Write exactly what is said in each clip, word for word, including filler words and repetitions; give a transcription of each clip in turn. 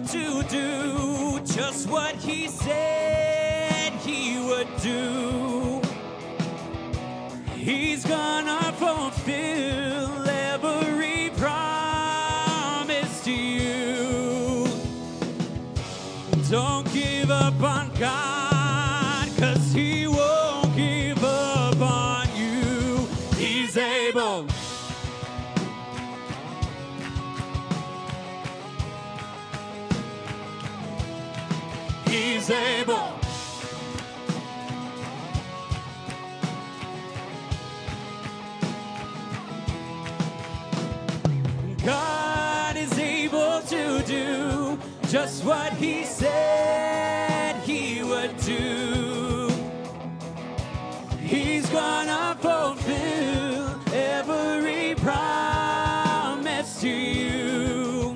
to do just what he said he would do. He's gonna fulfill every promise to you. Don't give up on God, 'cause he won't give up on you. He's able. He's able. God is able to do just what he said he would do. He's gonna fulfill every promise to you.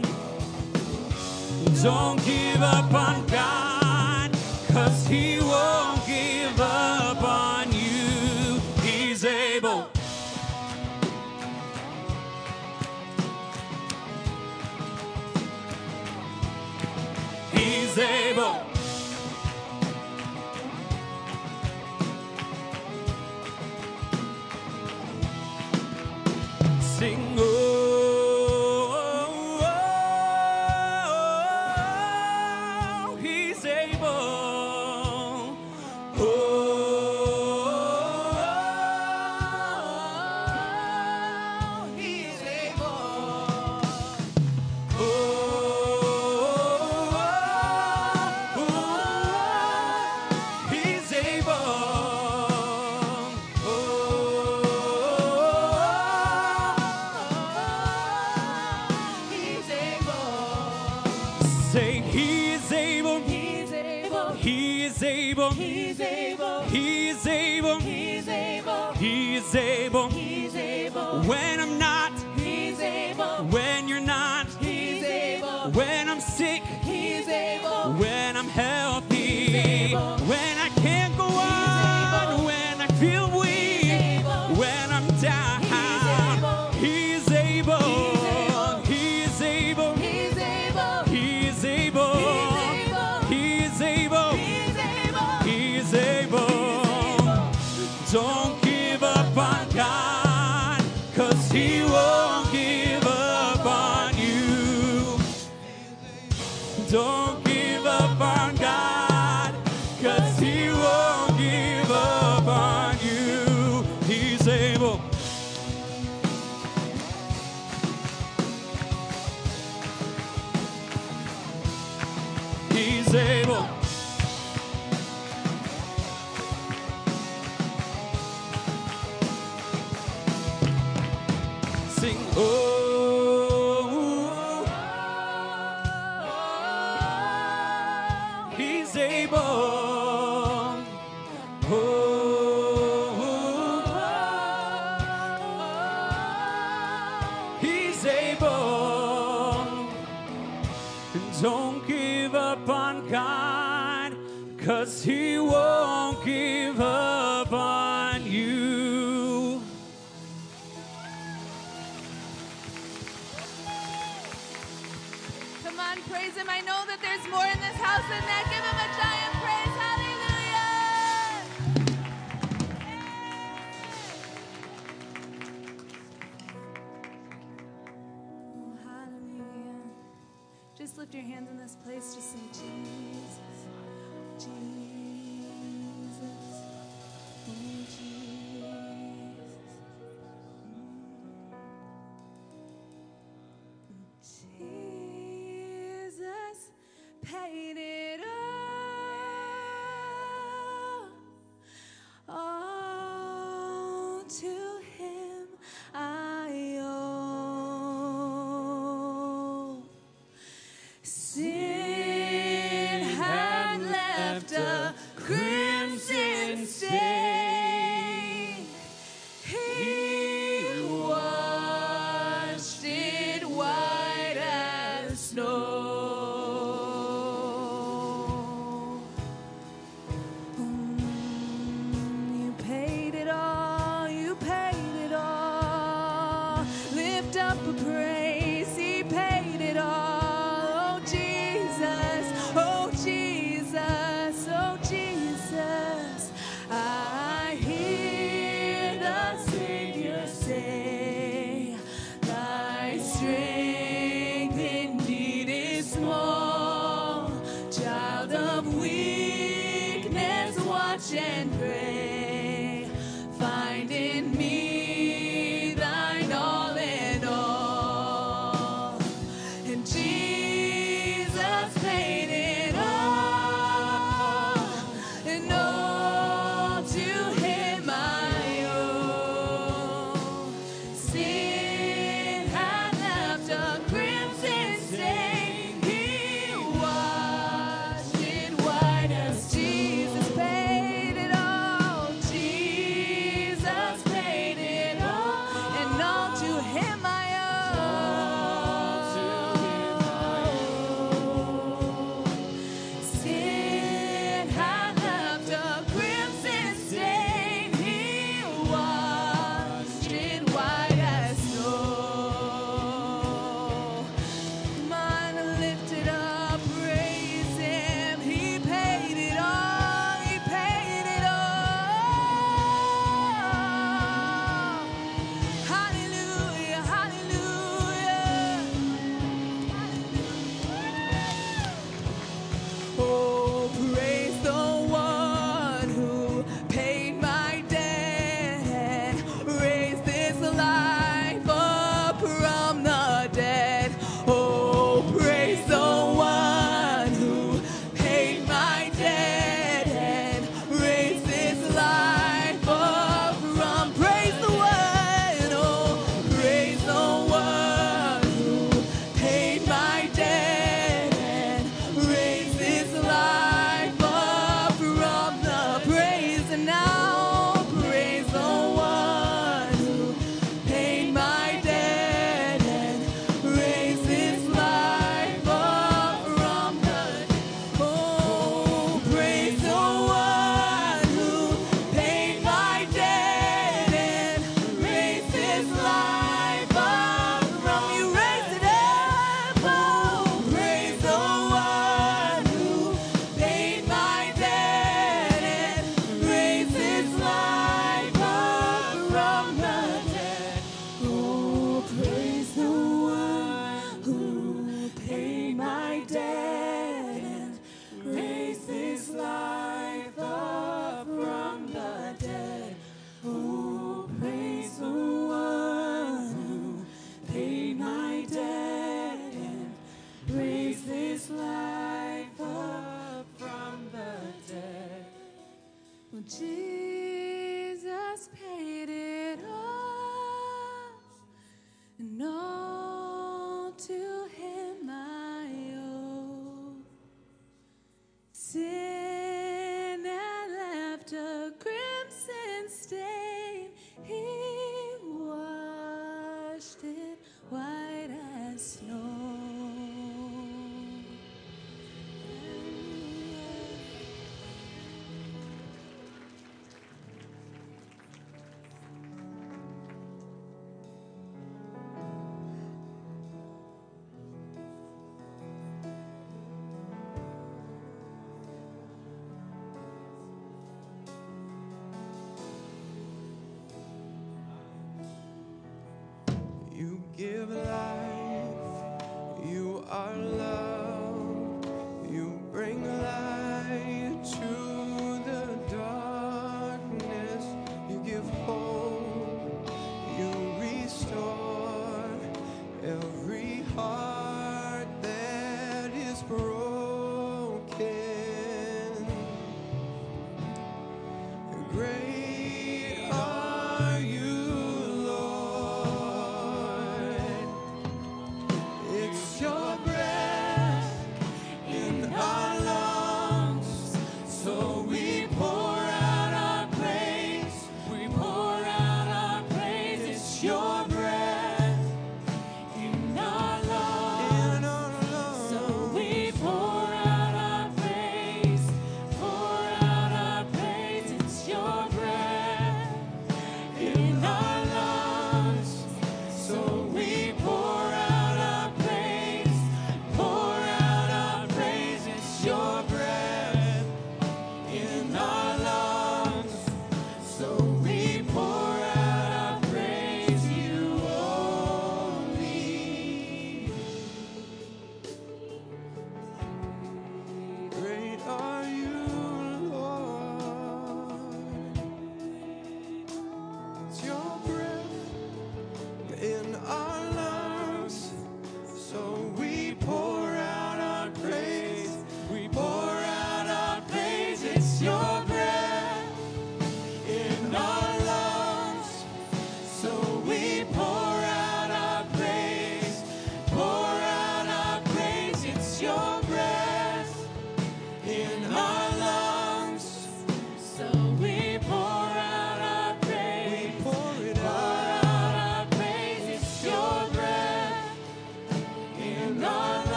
Don't give up on God, 'cause he won't give up on you. He's able. He's able. Sing, oh, oh, oh, he's able. Oh, oh, he's able. Oh, he's able. Say he is able. He's able. He is able. He's able. He is able. He's able. He is able. He's able. When I'm not. He's able. When you're not. He's able. When I'm sick. He's able. When I'm healthy. He's able. When I can't go on. When I feel weak. When I'm down. He's able. He's able. He's able. He's able. He's able. He's able. Don't give up on God, 'cause he won't give up on you. Don't give up on God, 'cause he won't give up on you. He's able. He's able. Sing, oh, he's able. Oh, he's able. Don't give up on God, 'cause he won't give up on you. Come on, praise him. I know that there's more in this house than that. Give him a giant praise. Hallelujah. Oh, hallelujah. Just lift your hands in this place. Just say, Jesus, Jesus, oh, Jesus. Jesus paid it all. All to him I owe. Sin had left a give life, you are love, you bring light to the darkness, you give hope, you restore every heart that is broken. Great are you, Lord.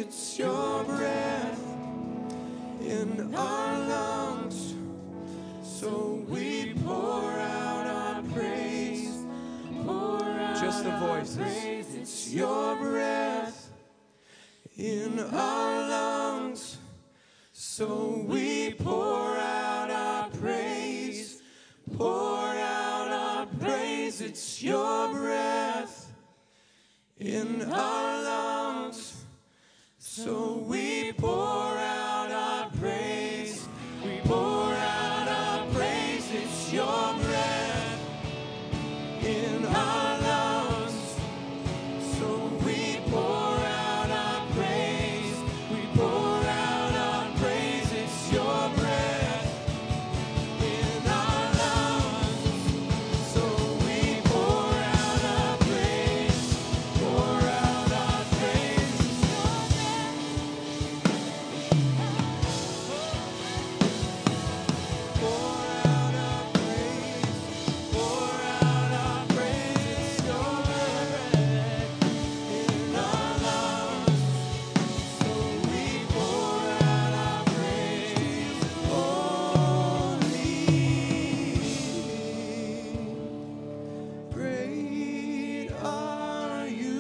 it's your breath in our lungs. So we pour out our praise. Pour out Just the our voices. praise. It's your breath in our lungs. So we pour out our praise. Pour out our praise. It's your breath in our lungs. So we pour out our praise. We pour out our praise. It's your breath in our lungs. So we pour out our praise. We pour out our praise. It's your breath in our lungs. So we pour out our praise. Pour out our praise. It's your breath. Pour out our praise. Pour out our praise. It's your breath in our lungs. So we pour out our praise. Holy, great are you,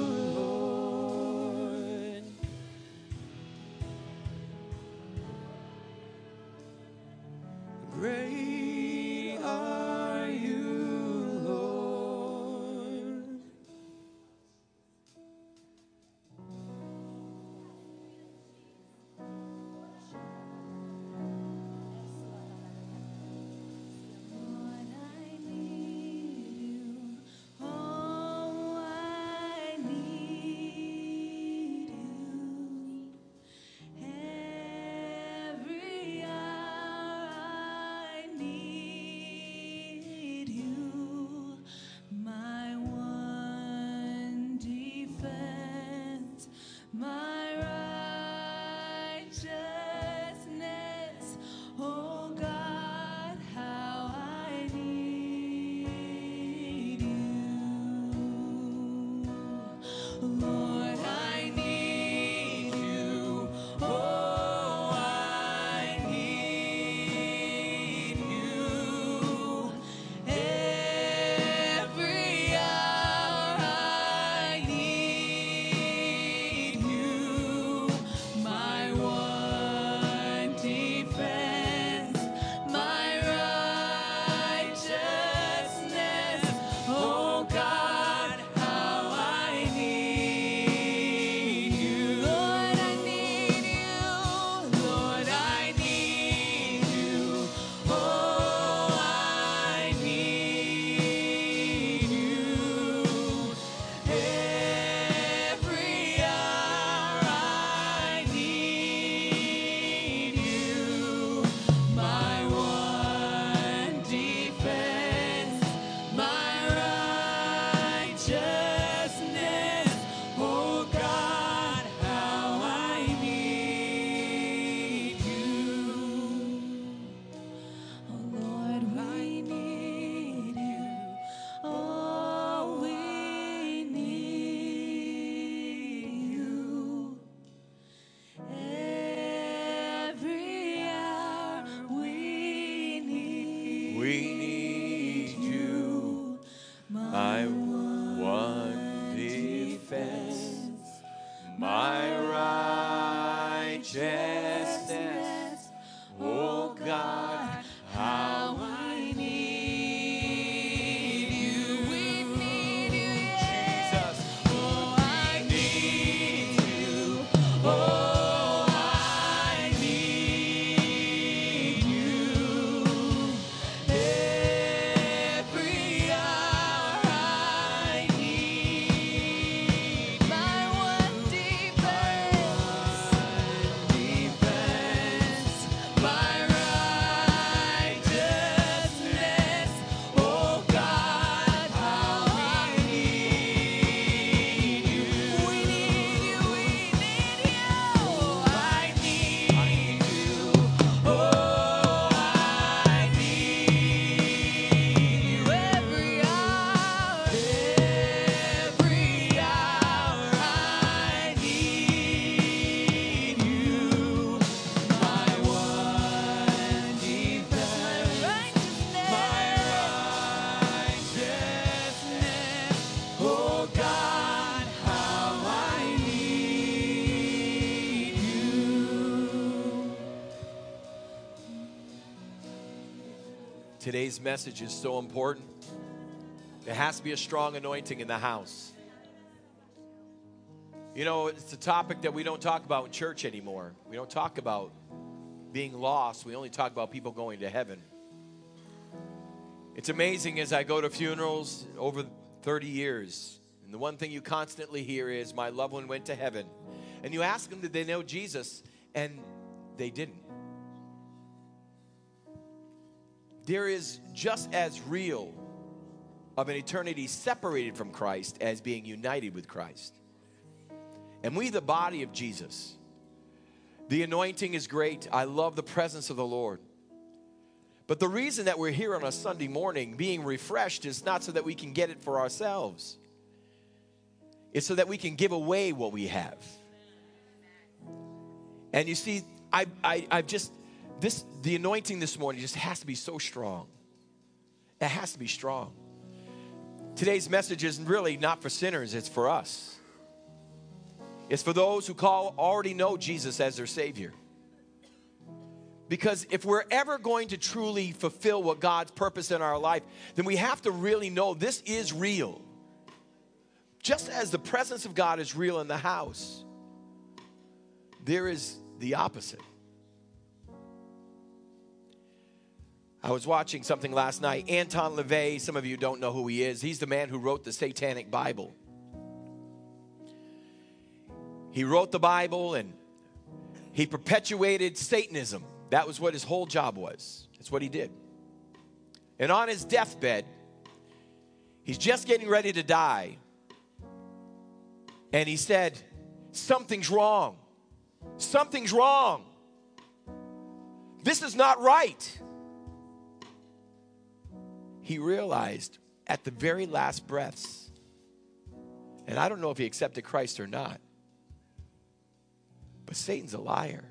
Lord. Great are you, Lord. Lord, I need you. Oh, I need you. Every hour I need you. My one defense, my righteousness. Oh God, how I need you. Lord, I need you. Oh, I need you. Every hour I need you. My one defense, my righteousness. Oh God, how I need you. Lord, I need you. Lord, I need you. Oh, I need you. Every hour I need you. My one defense, my righteousness. Oh God, how I need you. Oh Lord, we need you. Oh, we need you. Every hour we need We need you, my one defense, my righteousness. Oh God, how I need you. We need you, Jesus. Oh, I need you. Oh, I need you. Every hour I need my one defense. Today's message is so important. There has to be a strong anointing in the house. You know, it's a topic that we don't talk about in church anymore. We don't talk about being lost. We only talk about people going to heaven. It's amazing as I go to funerals over thirty years, and the one thing you constantly hear is, my loved one went to heaven. And you ask them, did they know Jesus? And they didn't. There is just as real of an eternity separated from Christ as being united with Christ. And we, the body of Jesus, the anointing is great. I love the presence of the Lord. But the reason that we're here on a Sunday morning being refreshed is not so that we can get it for ourselves. It's so that we can give away what we have. And you see, I, I, I've just, this, the anointing this morning just has to be so strong. It has to be strong. Today's message is really not for sinners, it's for us. It's for those who call already know Jesus as their Savior. Because if we're ever going to truly fulfill what God's purpose in our life, then we have to really know this is real. Just as the presence of God is real in the house, there is the opposite. I was watching something last night. Anton LaVey, some of you don't know who he is. He's the man who wrote the Satanic Bible. He wrote the Bible and he perpetuated Satanism. That was what his whole job was. That's what he did. And on his deathbed, he's just getting ready to die. And he said, something's wrong. Something's wrong. This is not right. He realized at the very last breaths, and I don't know if he accepted Christ or not, but Satan's a liar.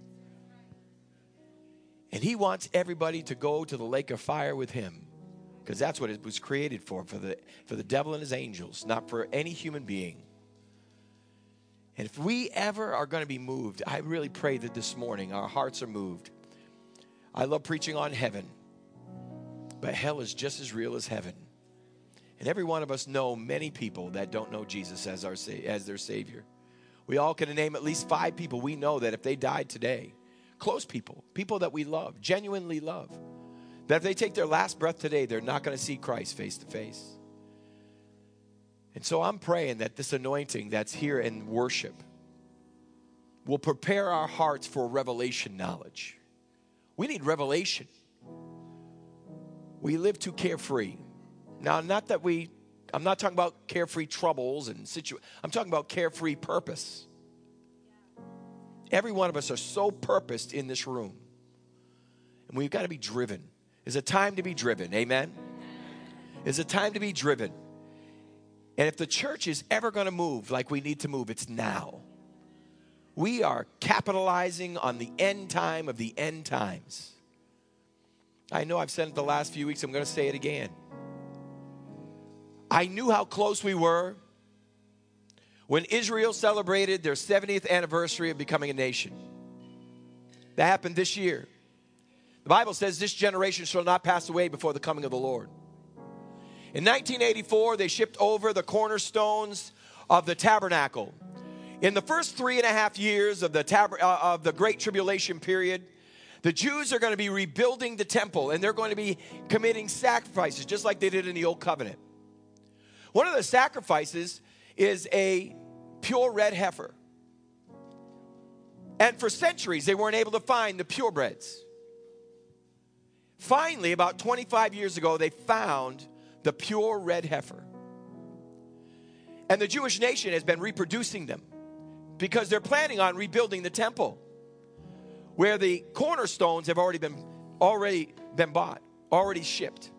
And he wants everybody to go to the lake of fire with him, because that's what it was created for, for the, for the devil and his angels, not for any human being. And if we ever are going to be moved, I really pray that this morning our hearts are moved. I love preaching on heaven, but hell is just as real as heaven. And every one of us know many people that don't know Jesus as our as their Savior. We all can name at least five people we know that if they died today, close people, people that we love, genuinely love, that if they take their last breath today, they're not going to see Christ face to face. And so I'm praying that this anointing that's here in worship will prepare our hearts for revelation knowledge. We need revelation. We live too carefree. Now, not that we, I'm not talking about carefree troubles and situations. I'm talking about carefree purpose. Every one of us are so purposed in this room. And we've got to be driven. It's a time to be driven. Amen? It's a time to be driven. And if the church is ever going to move like we need to move, it's now. We are capitalizing on the end time of the end times. I know I've said it the last few weeks. I'm going to say it again. I knew how close we were when Israel celebrated their seventieth anniversary of becoming a nation. That happened this year. The Bible says this generation shall not pass away before the coming of the Lord. In nineteen eighty-four, they shipped over the cornerstones of the tabernacle. In the first three and a half years of the, tab- uh, of the Great Tribulation period, the Jews are going to be rebuilding the temple, and they're going to be committing sacrifices, just like they did in the Old Covenant. One of the sacrifices is a pure red heifer. And for centuries, they weren't able to find the purebreds. Finally, about twenty-five years ago, they found the pure red heifer. And the Jewish nation has been reproducing them because they're planning on rebuilding the temple, where the cornerstones have already been already been bought, already shipped.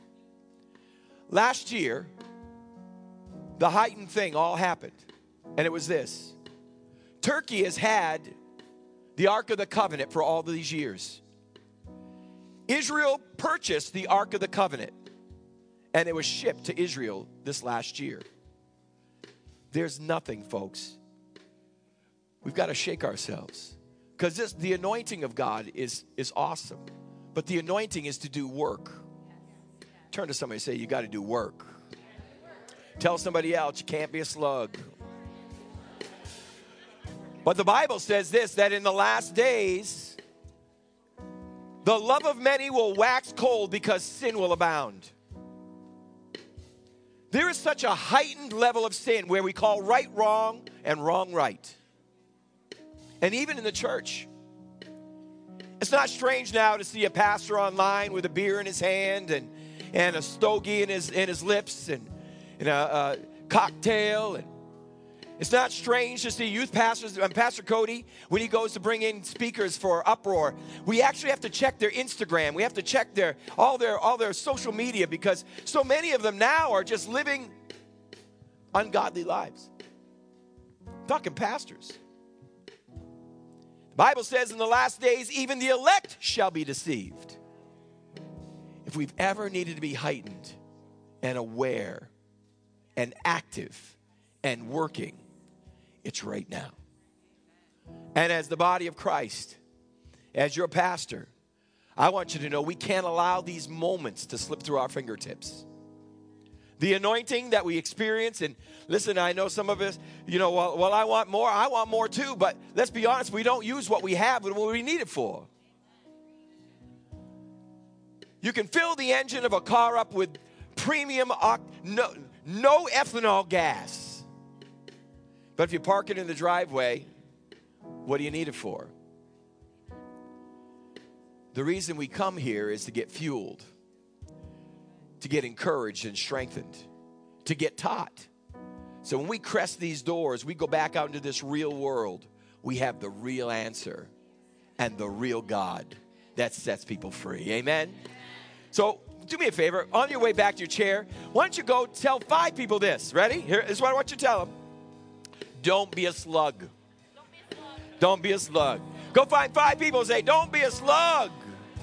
Last year, the heightened thing all happened, and it was this. Turkey has had the Ark of the Covenant for all these years. Israel purchased the Ark of the Covenant, and it was shipped to Israel this last year. There's nothing, folks. We've got to shake ourselves, because this the anointing of God is, is awesome. But the anointing is to do work. Turn to somebody and say, you got to do work. Tell somebody else, you can't be a slug. But the Bible says this, that in the last days, the love of many will wax cold because sin will abound. There is such a heightened level of sin where we call right wrong and wrong right. And even in the church. It's not strange now to see a pastor online with a beer in his hand and, and a stogie in his, in his lips and, and a, a cocktail. And it's not strange to see youth pastors, and Pastor Cody, when he goes to bring in speakers for Uproar, we actually have to check their Instagram. We have to check their all their all their social media because so many of them now are just living ungodly lives. I'm talking pastors. The Bible says in the last days, even the elect shall be deceived. If we've ever needed to be heightened and aware and active and working, it's right now. And as the body of Christ, as your pastor, I want you to know we can't allow these moments to slip through our fingertips. The anointing that we experience, and listen, I know some of us, you know, well, well, I want more, I want more too, but let's be honest, we don't use what we have and what we need it for. You can fill the engine of a car up with premium, no, no ethanol gas. But if you park it in the driveway, what do you need it for? The reason we come here is to get fueled, to get encouraged and strengthened, to get taught. So when we crest these doors, we go back out into this real world, we have the real answer and the real God that sets people free. Amen? So do me a favor. On your way back to your chair, why don't you go tell five people this. Ready? Here, this is what I want you to tell them. Don't be a slug. Don't be a slug. Don't be a slug. Go find five people and say, don't be a slug.